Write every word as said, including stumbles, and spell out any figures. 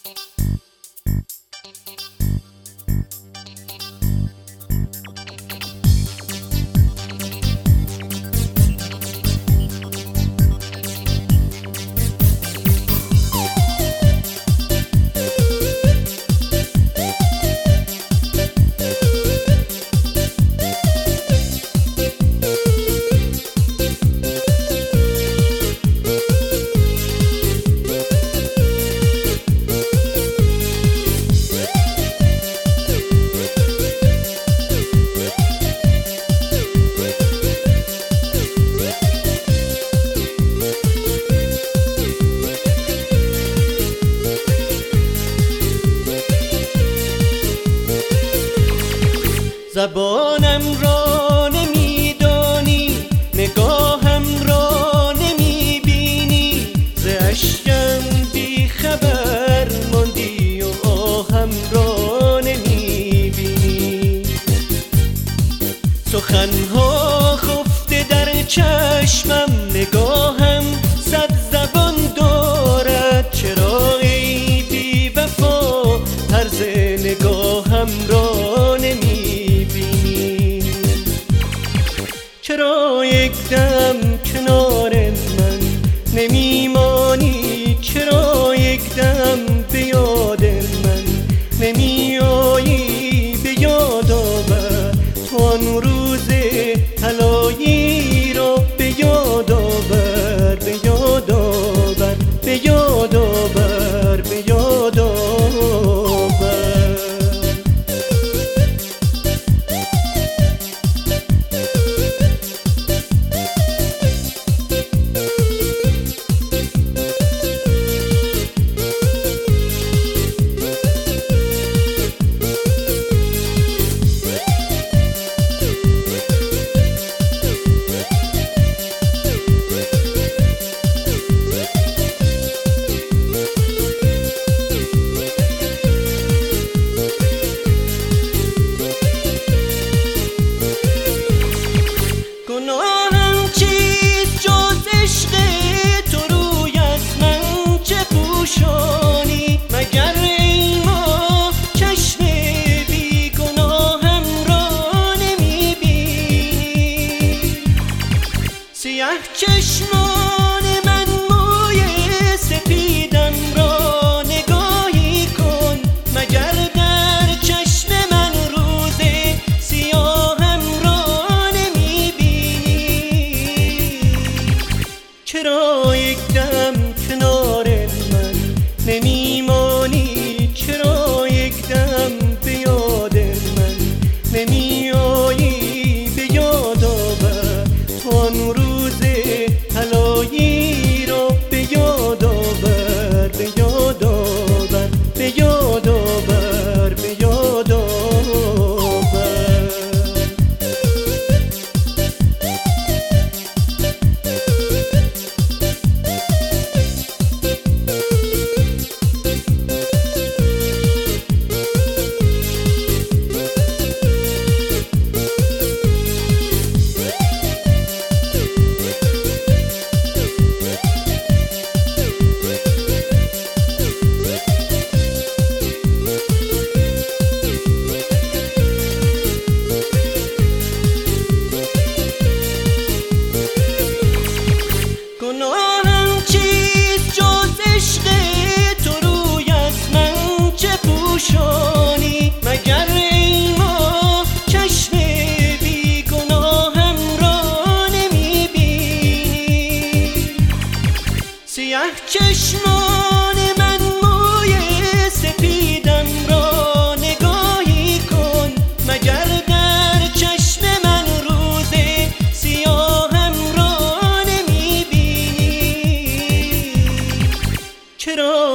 زبانم را نمیدانی، نگاهم را نمیبینی، ز اشکم بی خبر ماندی و آهم را نمیبینی. سخنها خفته در چشمم، نگاهم صد زبان دارد. چرا ای بی وفا طرز نگاهم را نمیبینی؟ چرا یک دم کنار من نمیمانی؟ چرا یک دم به یاد من نمیایی؟ به یاد آور تو آن روز طلایی را، به یاد آور، به یاد آور، به یاد آور، به یاد آور. گناهم چیست جز عشق تو؟ روی از من چه پوشانی؟ مگر ای ما چشم بی گناهم را نمیبینی؟ سیه چشمان من موی سپیدم را نگاهی کن، مگر در چشم من روز سیاهم را چرا یک دم کنار من نمیمانی؟ چرا یک دم به یاد من نمیایی؟ به یاد آور تو آن روز طلایی را، به یاد آور، به یاد آور، به یاد آور، به یاد آور. گناهم چیست جز عشق تو؟ روی از من چه پوشانی؟ مگر ای ما چشم بی گناهم را نمیبینی؟ سیه چشمان من موی سپیدم را نگاهی کن، مگر در چشم من روز سیاهم را چرا